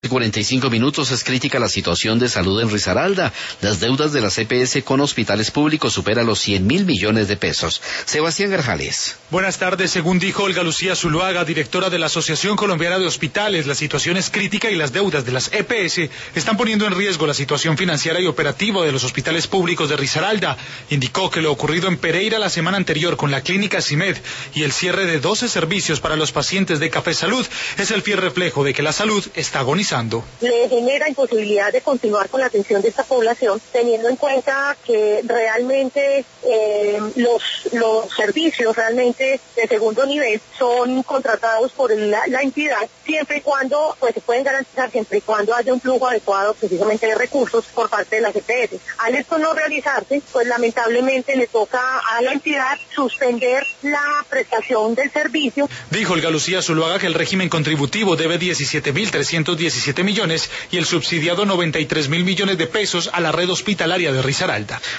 45 minutos. Es crítica la situación de salud en Risaralda. Las deudas de las EPS con hospitales públicos superan los 100.000 millones de pesos. Sebastián Grajales. Buenas tardes. Según dijo Olga Lucía Zuluaga, directora de la Asociación Colombiana de Hospitales, la situación es crítica y las deudas de las EPS están poniendo en riesgo la situación financiera y operativa de los hospitales públicos de Risaralda. Indicó que lo ocurrido en Pereira la semana anterior con la clínica CIMED y el cierre de 12 servicios para los pacientes de Café Salud es el fiel reflejo de que la salud está agonizando. Le genera imposibilidad de continuar con la atención de esta población, teniendo en cuenta que realmente los servicios realmente de segundo nivel son contratados por la entidad, siempre y cuando pues se pueden garantizar, siempre y cuando haya un flujo adecuado precisamente de recursos por parte de las EPS. Al esto no realizarse, pues lamentablemente le toca a la entidad suspender la prestación del servicio. Dijo Olga Lucía Zuluaga que el régimen contributivo debe 17.317 millones y el subsidiado 93.000 millones de pesos a la red hospitalaria de Risaralda.